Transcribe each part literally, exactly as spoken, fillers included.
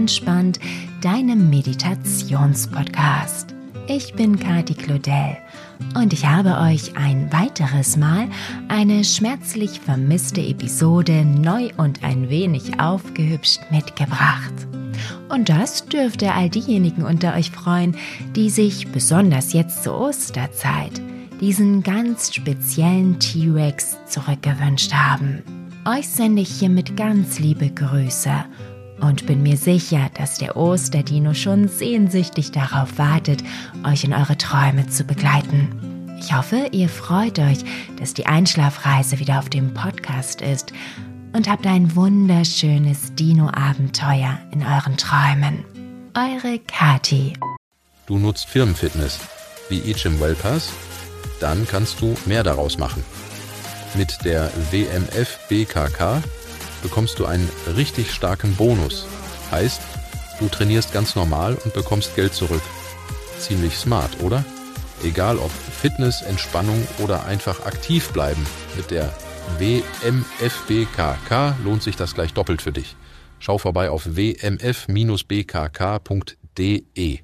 entspannt, deinem Meditationspodcast. Ich bin Kati Claudel und ich habe euch ein weiteres Mal eine schmerzlich vermisste Episode neu und ein wenig aufgehübscht mitgebracht. Und das dürfte all diejenigen unter euch freuen, die sich besonders jetzt zur Osterzeit diesen ganz speziellen T-Rex zurückgewünscht haben. Euch sende ich hiermit ganz liebe Grüße und bin mir sicher, dass der Osterdino schon sehnsüchtig darauf wartet, euch in eure Träume zu begleiten. Ich hoffe, ihr freut euch, dass die Einschlafreise wieder auf dem Podcast ist und habt ein wunderschönes Dino-Abenteuer in euren Träumen. Eure Kati. Du nutzt Firmenfitness wie eGym Wellpass? Dann kannst du mehr daraus machen. Mit der W M F B K K bekommst du einen richtig starken Bonus. Heißt, du trainierst ganz normal und bekommst Geld zurück. Ziemlich smart, oder? Egal ob Fitness, Entspannung oder einfach aktiv bleiben, mit der W M F B K K lohnt sich das gleich doppelt für dich. Schau vorbei auf w m f b k k punkt d e.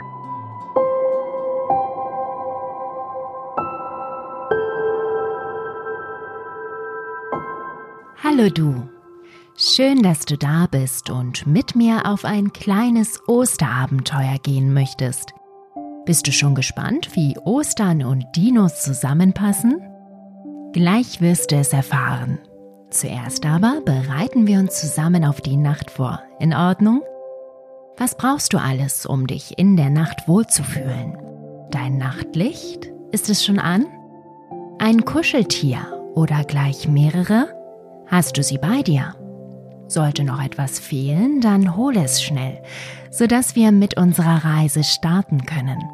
Hallo du, schön, dass du da bist und mit mir auf ein kleines Osterabenteuer gehen möchtest. Bist du schon gespannt, wie Ostern und Dinos zusammenpassen? Gleich wirst du es erfahren. Zuerst aber bereiten wir uns zusammen auf die Nacht vor. In Ordnung? Was brauchst du alles, um dich in der Nacht wohlzufühlen? Dein Nachtlicht? Ist es schon an? Ein Kuscheltier oder gleich mehrere? Hast du sie bei dir? Sollte noch etwas fehlen, dann hol es schnell, sodass wir mit unserer Reise starten können.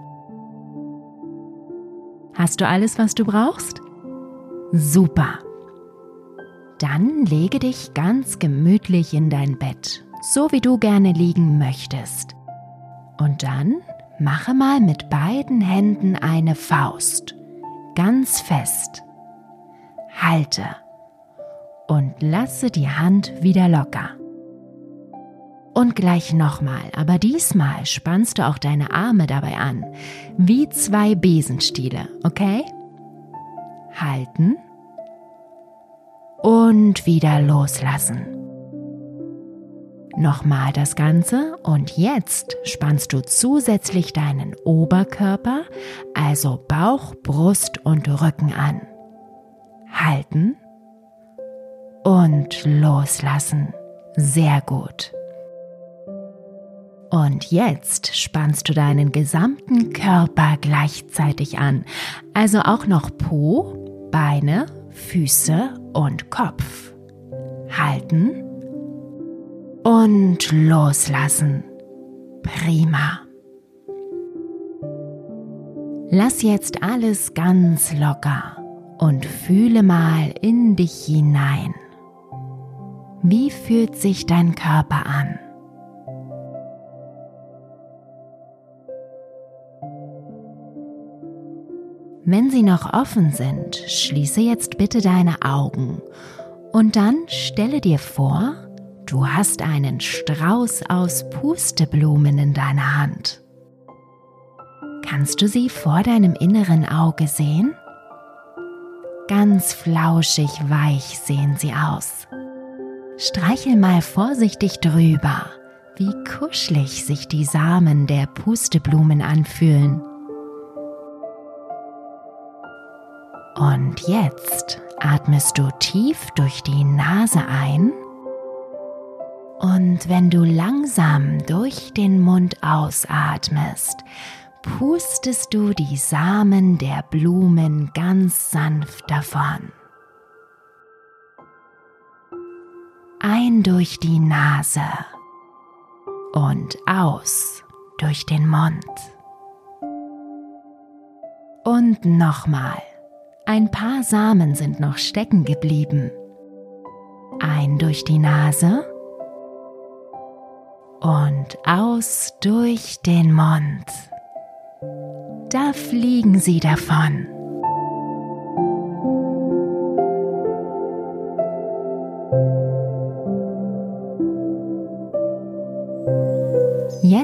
Hast du alles, was du brauchst? Super! Dann lege dich ganz gemütlich in dein Bett, so wie du gerne liegen möchtest. Und dann mache mal mit beiden Händen eine Faust, ganz fest. Halte und lasse die Hand wieder locker. Und gleich nochmal, aber diesmal spannst du auch deine Arme dabei an, wie zwei Besenstiele, okay? Halten und wieder loslassen. Nochmal das Ganze und jetzt spannst du zusätzlich deinen Oberkörper, also Bauch, Brust und Rücken an. Halten und loslassen. Sehr gut. Und jetzt spannst du deinen gesamten Körper gleichzeitig an, also auch noch Po, Beine, Füße und Kopf. Halten und loslassen. Prima. Lass jetzt alles ganz locker und fühle mal in dich hinein. Wie fühlt sich dein Körper an? Wenn sie noch offen sind, schließe jetzt bitte deine Augen und dann stelle dir vor, du hast einen Strauß aus Pusteblumen in deiner Hand. Kannst du sie vor deinem inneren Auge sehen? Ganz flauschig weich sehen sie aus. Streichel mal vorsichtig drüber, wie kuschelig sich die Samen der Pusteblumen anfühlen. Und jetzt atmest du tief durch die Nase ein und wenn du langsam durch den Mund ausatmest, pustest du die Samen der Blumen ganz sanft davon. Ein durch die Nase und aus durch den Mund. Und nochmal. Ein paar Samen sind noch stecken geblieben. Ein durch die Nase und aus durch den Mund. Da fliegen sie davon.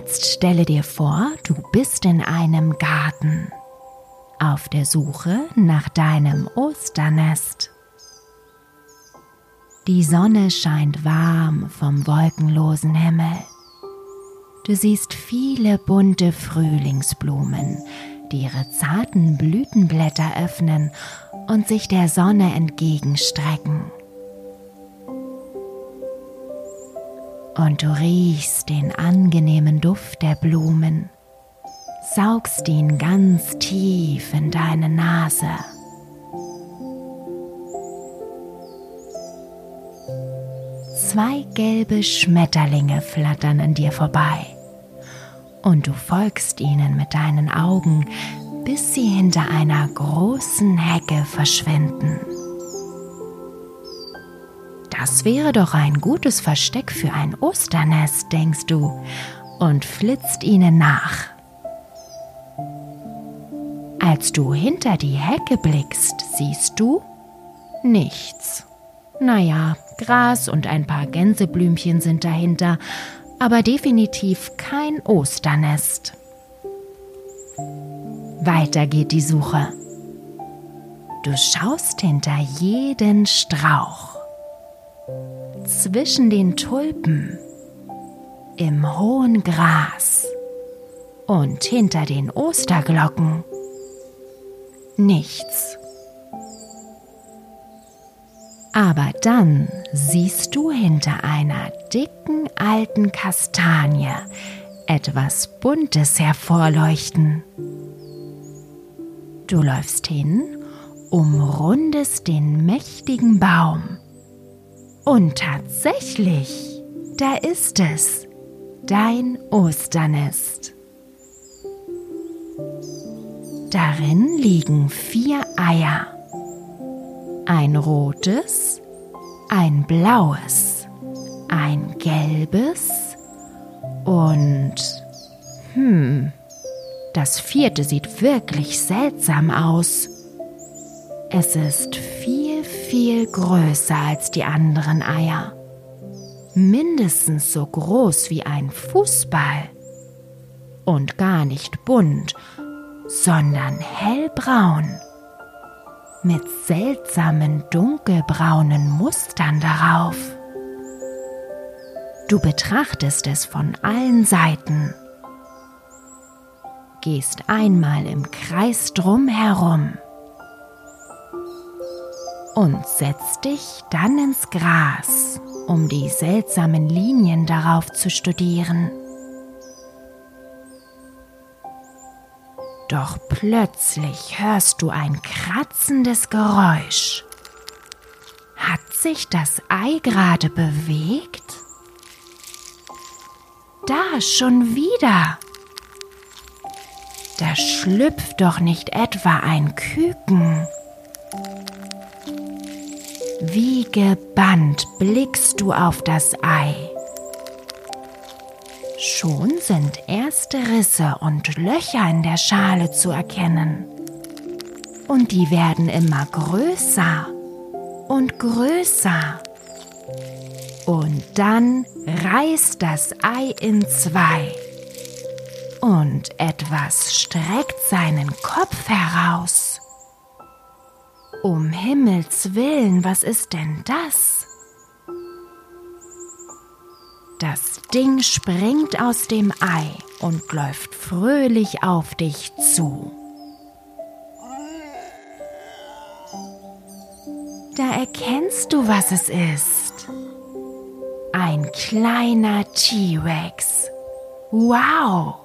Jetzt stelle dir vor, du bist in einem Garten, auf der Suche nach deinem Osternest. Die Sonne scheint warm vom wolkenlosen Himmel. Du siehst viele bunte Frühlingsblumen, die ihre zarten Blütenblätter öffnen und sich der Sonne entgegenstrecken. Und du riechst den angenehmen Duft der Blumen, saugst ihn ganz tief in deine Nase. Zwei gelbe Schmetterlinge flattern an dir vorbei und du folgst ihnen mit deinen Augen, bis sie hinter einer großen Hecke verschwinden. Das wäre doch ein gutes Versteck für ein Osternest, denkst du, und flitzt ihnen nach. Als du hinter die Hecke blickst, siehst du nichts. Naja, Gras und ein paar Gänseblümchen sind dahinter, aber definitiv kein Osternest. Weiter geht die Suche. Du schaust hinter jeden Strauch, zwischen den Tulpen, im hohen Gras und hinter den Osterglocken. Nichts. Aber dann siehst du hinter einer dicken alten Kastanie etwas Buntes hervorleuchten. Du läufst hin, umrundest den mächtigen Baum. Und tatsächlich, da ist es, dein Osternest. Darin liegen vier Eier. Ein rotes, ein blaues, ein gelbes und, hm, das vierte sieht wirklich seltsam aus. Es ist viel, viel größer als die anderen Eier. Mindestens so groß wie ein Fußball. Und gar nicht bunt, sondern hellbraun. Mit seltsamen dunkelbraunen Mustern darauf. Du betrachtest es von allen Seiten, gehst einmal im Kreis drumherum und setzt dich dann ins Gras, um die seltsamen Linien darauf zu studieren. Doch plötzlich hörst du ein kratzendes Geräusch. Hat sich das Ei gerade bewegt? Da schon wieder. Da schlüpft doch nicht etwa ein Küken. Wie gebannt blickst du auf das Ei. Schon sind erste Risse und Löcher in der Schale zu erkennen. Und die werden immer größer und größer. Und dann reißt das Ei in zwei. Und etwas streckt seinen Kopf heraus. Um Himmels Willen, was ist denn das? Das Ding springt aus dem Ei und läuft fröhlich auf dich zu. Da erkennst du, was es ist. Ein kleiner T-Rex. Wow!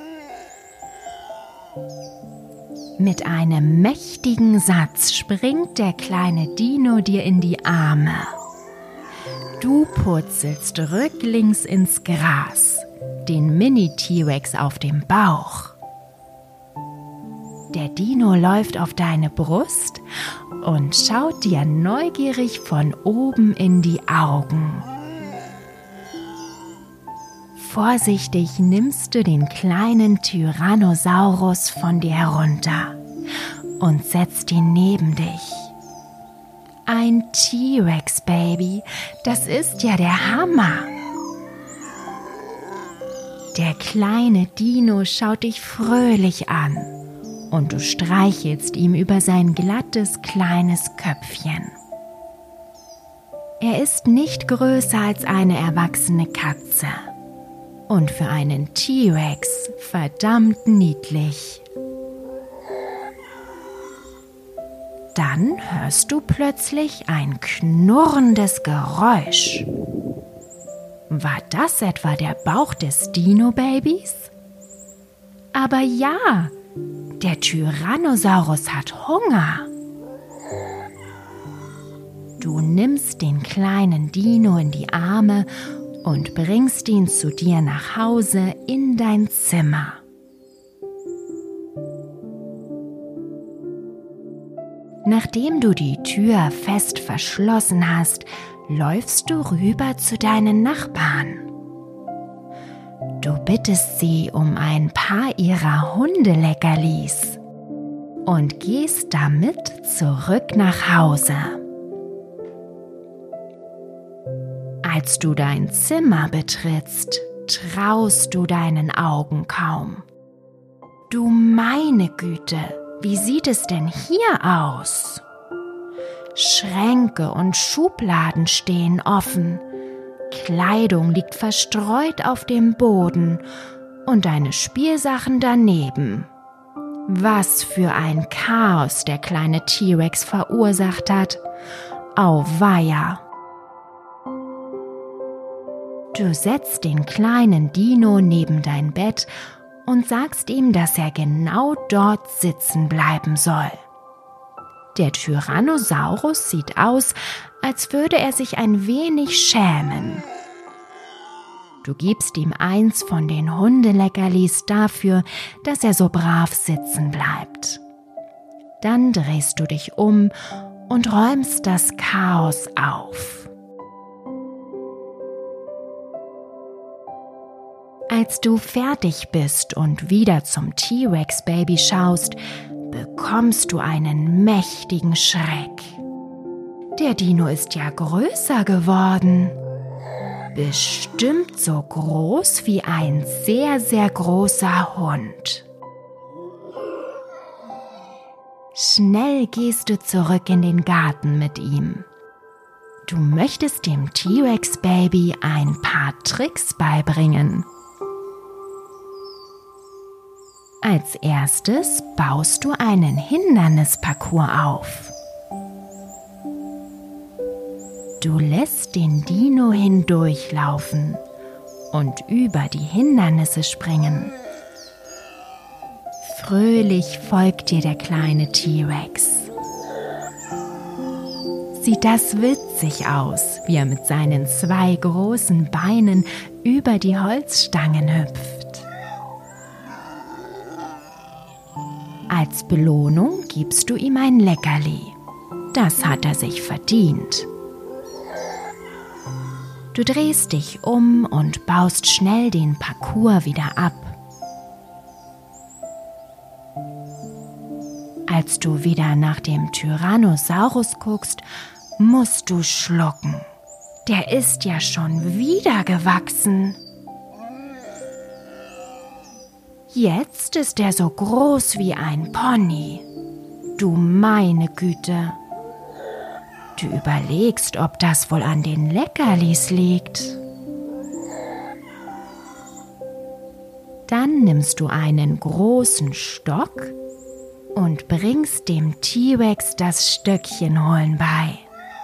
Mit einem mächtigen Satz springt der kleine Dino dir in die Arme. Du purzelst rücklings ins Gras, den Mini-T-Rex auf dem Bauch. Der Dino läuft auf deine Brust und schaut dir neugierig von oben in die Augen. Vorsichtig nimmst du den kleinen Tyrannosaurus von dir herunter und setzt ihn neben dich. Ein T-Rex-Baby, das ist ja der Hammer. Der kleine Dino schaut dich fröhlich an und du streichelst ihm über sein glattes, kleines Köpfchen. Er ist nicht größer als eine erwachsene Katze und für einen T-Rex verdammt niedlich. Dann hörst du plötzlich ein knurrendes Geräusch. War das etwa der Bauch des Dino-Babys? Aber ja, der Tyrannosaurus hat Hunger. Du nimmst den kleinen Dino in die Arme und bringst ihn zu dir nach Hause in dein Zimmer. Nachdem du die Tür fest verschlossen hast, läufst du rüber zu deinen Nachbarn. Du bittest sie um ein paar ihrer Hundeleckerlis und gehst damit zurück nach Hause. Als du dein Zimmer betrittst, traust du deinen Augen kaum. Du meine Güte, wie sieht es denn hier aus? Schränke und Schubladen stehen offen, Kleidung liegt verstreut auf dem Boden und deine Spielsachen daneben. Was für ein Chaos der kleine T-Rex verursacht hat. Auweia! Du setzt den kleinen Dino neben dein Bett und sagst ihm, dass er genau dort sitzen bleiben soll. Der Tyrannosaurus sieht aus, als würde er sich ein wenig schämen. Du gibst ihm eins von den Hundeleckerlis dafür, dass er so brav sitzen bleibt. Dann drehst du dich um und räumst das Chaos auf. Als du fertig bist und wieder zum T-Rex-Baby schaust, bekommst du einen mächtigen Schreck. Der Dino ist ja größer geworden. Bestimmt so groß wie ein sehr, sehr großer Hund. Schnell gehst du zurück in den Garten mit ihm. Du möchtest dem T-Rex-Baby ein paar Tricks beibringen. Als erstes baust du einen Hindernisparcours auf. Du lässt den Dino hindurchlaufen und über die Hindernisse springen. Fröhlich folgt dir der kleine T-Rex. Sieht das witzig aus, wie er mit seinen zwei großen Beinen über die Holzstangen hüpft. Als Belohnung gibst du ihm ein Leckerli. Das hat er sich verdient. Du drehst dich um und baust schnell den Parcours wieder ab. Als du wieder nach dem Tyrannosaurus guckst, musst du schlucken. Der ist ja schon wieder gewachsen. Jetzt ist er so groß wie ein Pony. Du meine Güte. Du überlegst, ob das wohl an den Leckerlis liegt. Dann nimmst du einen großen Stock und bringst dem T-Rex das Stöckchen holen bei.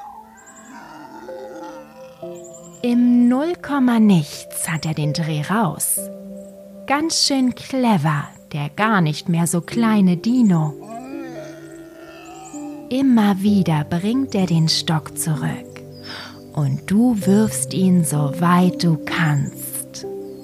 Im Nullkomma nichts hat er den Dreh raus. Ganz schön clever, der gar nicht mehr so kleine Dino. Immer wieder bringt er den Stock zurück und du wirfst ihn so weit du kannst.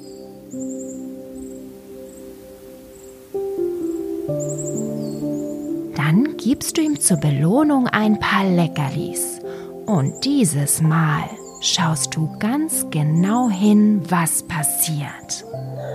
Dann gibst du ihm zur Belohnung ein paar Leckerlis und dieses Mal schaust du ganz genau hin, was passiert.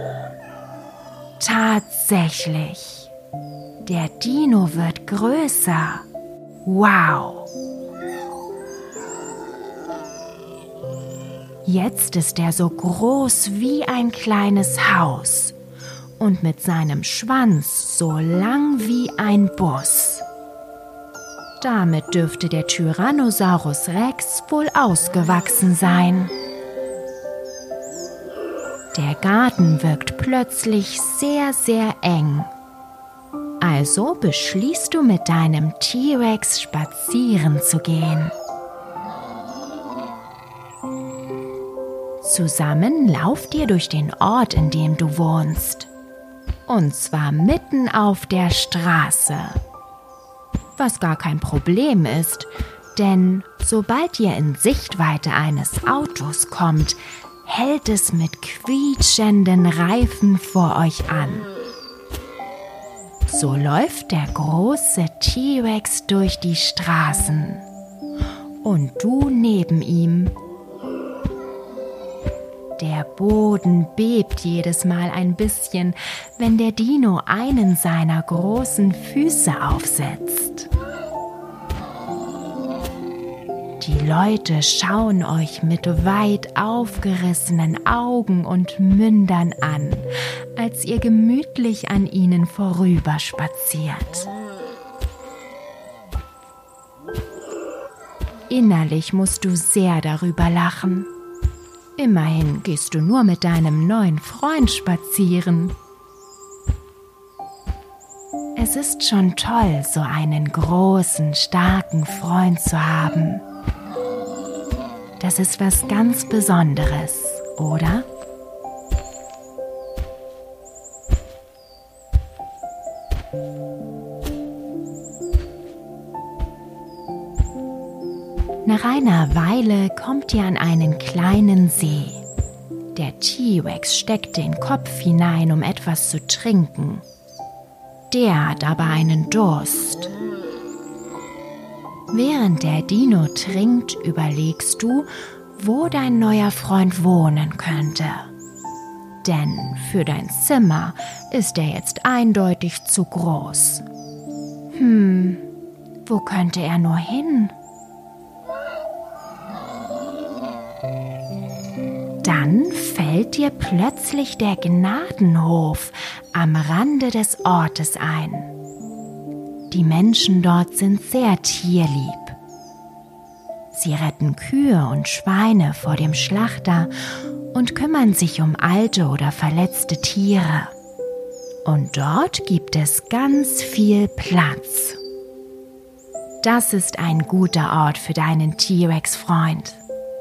Tatsächlich, der Dino wird größer. Wow! Jetzt ist er so groß wie ein kleines Haus und mit seinem Schwanz so lang wie ein Bus. Damit dürfte der Tyrannosaurus Rex wohl ausgewachsen sein. Der Garten wirkt plötzlich sehr, sehr eng. Also beschließt du mit deinem T-Rex spazieren zu gehen. Zusammen lauft ihr durch den Ort, in dem du wohnst. Und zwar mitten auf der Straße. Was gar kein Problem ist, denn sobald ihr in Sichtweite eines Autos kommt, hält es mit quietschenden Reifen vor euch an. So läuft der große T-Rex durch die Straßen und du neben ihm. Der Boden bebt jedes Mal ein bisschen, wenn der Dino einen seiner großen Füße aufsetzt. Die Leute schauen euch mit weit aufgerissenen Augen und Mündern an, als ihr gemütlich an ihnen vorüberspaziert. Innerlich musst du sehr darüber lachen. Immerhin gehst du nur mit deinem neuen Freund spazieren. Es ist schon toll, so einen großen, starken Freund zu haben. Das ist was ganz Besonderes, oder? Nach einer Weile kommt ihr an einen kleinen See. Der T-Rex steckt den Kopf hinein, um etwas zu trinken. Der hat aber einen Durst. Während der Dino trinkt, überlegst du, wo dein neuer Freund wohnen könnte. Denn für dein Zimmer ist er jetzt eindeutig zu groß. Hm, wo könnte er nur hin? Dann fällt dir plötzlich der Gnadenhof am Rande des Ortes ein. Die Menschen dort sind sehr tierlieb. Sie retten Kühe und Schweine vor dem Schlachter und kümmern sich um alte oder verletzte Tiere. Und dort gibt es ganz viel Platz. Das ist ein guter Ort für deinen T-Rex-Freund.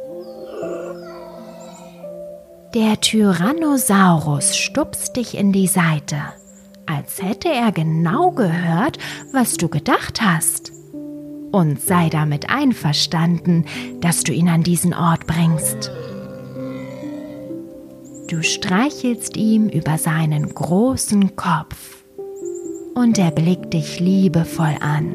Der Tyrannosaurus stupst dich in die Seite, als hätte er genau gehört, was du gedacht hast. Und sei damit einverstanden, dass du ihn an diesen Ort bringst. Du streichelst ihm über seinen großen Kopf und er blickt dich liebevoll an.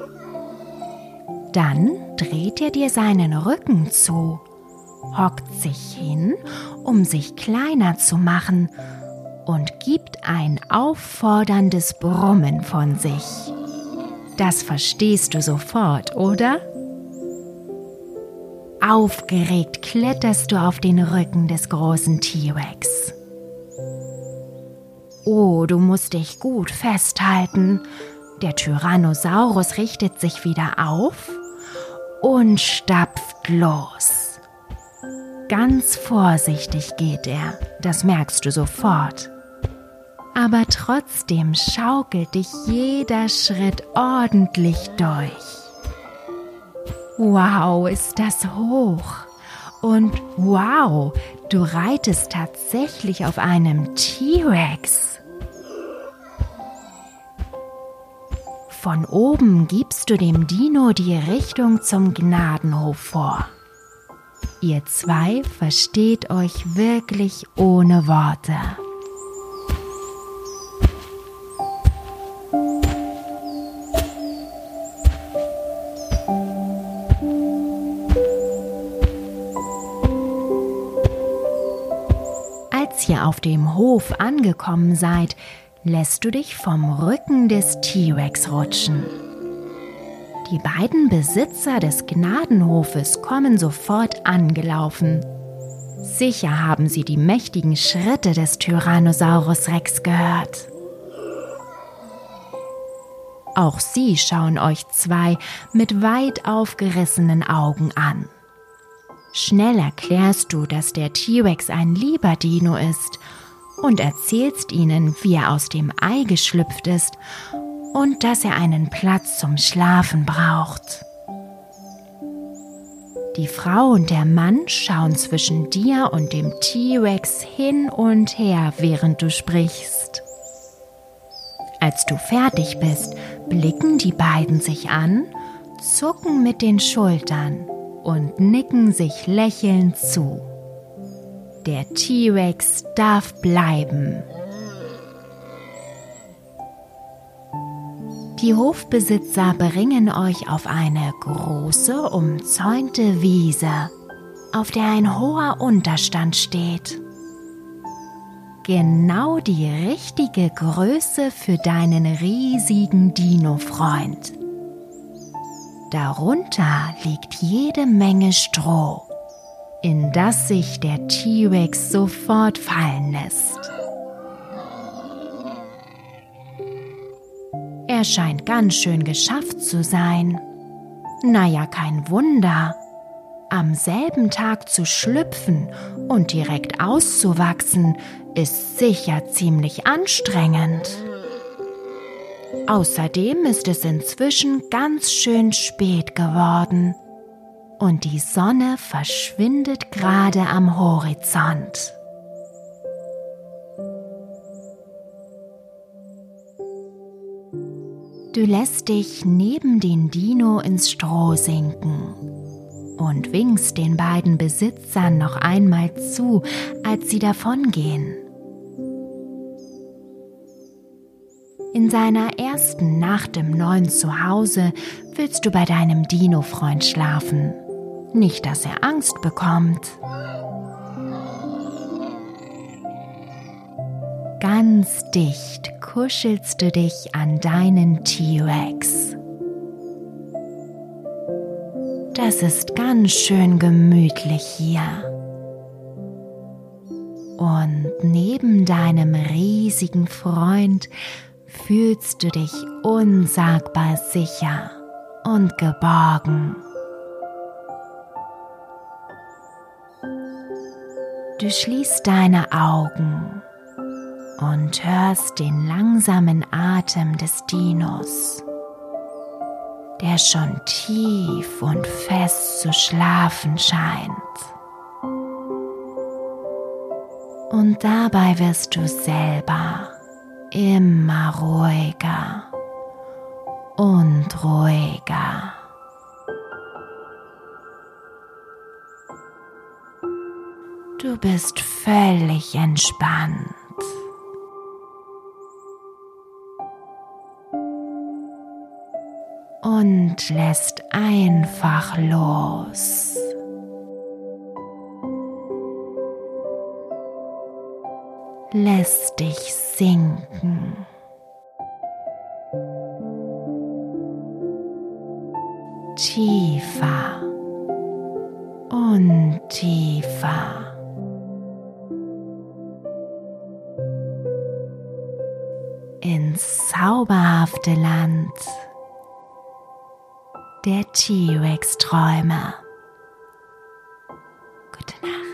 Dann dreht er dir seinen Rücken zu, hockt sich hin, um sich kleiner zu machen und gibt ein aufforderndes Brummen von sich. Das verstehst du sofort, oder? Aufgeregt kletterst du auf den Rücken des großen T-Rex. Oh, du musst dich gut festhalten. Der Tyrannosaurus richtet sich wieder auf und stapft los. Ganz vorsichtig geht er, das merkst du sofort. Aber trotzdem schaukelt dich jeder Schritt ordentlich durch. Wow, ist das hoch! Und wow, du reitest tatsächlich auf einem T-Rex. Von oben gibst du dem Dino die Richtung zum Gnadenhof vor. Ihr zwei versteht euch wirklich ohne Worte. Als ihr auf dem Hof angekommen seid, lässt du dich vom Rücken des T-Rex rutschen. Die beiden Besitzer des Gnadenhofes kommen sofort angelaufen. Sicher haben sie die mächtigen Schritte des Tyrannosaurus Rex gehört. Auch sie schauen euch zwei mit weit aufgerissenen Augen an. Schnell erklärst du, dass der T-Rex ein lieber Dino ist und erzählst ihnen, wie er aus dem Ei geschlüpft ist und dass er einen Platz zum Schlafen braucht. Die Frau und der Mann schauen zwischen dir und dem T-Rex hin und her, während du sprichst. Als du fertig bist, blicken die beiden sich an, zucken mit den Schultern und nicken sich lächelnd zu. Der T-Rex darf bleiben. Die Hofbesitzer bringen euch auf eine große, umzäunte Wiese, auf der ein hoher Unterstand steht. Genau die richtige Größe für deinen riesigen Dino-Freund. Darunter liegt jede Menge Stroh, in das sich der T-Rex sofort fallen lässt. Er scheint ganz schön geschafft zu sein. Naja, kein Wunder. Am selben Tag zu schlüpfen und direkt auszuwachsen, ist sicher ziemlich anstrengend. Außerdem ist es inzwischen ganz schön spät geworden und die Sonne verschwindet gerade am Horizont. Du lässt dich neben den Dino ins Stroh sinken und winkst den beiden Besitzern noch einmal zu, als sie davongehen. In seiner ersten Nacht im neuen Zuhause willst du bei deinem Dino-Freund schlafen. Nicht, dass er Angst bekommt. Ganz dicht kuschelst du dich an deinen T-Rex. Das ist ganz schön gemütlich hier. Und neben deinem riesigen Freund fühlst du dich unsagbar sicher und geborgen. Du schließt deine Augen und hörst den langsamen Atem des Dinos, der schon tief und fest zu schlafen scheint. Und dabei wirst du selber immer ruhiger und ruhiger. Du bist völlig entspannt. Und lässt einfach los. Lässt dich sinken. Tiefer und tiefer. Ins zauberhafte Land der T-Rex-Träume. Gute Nacht.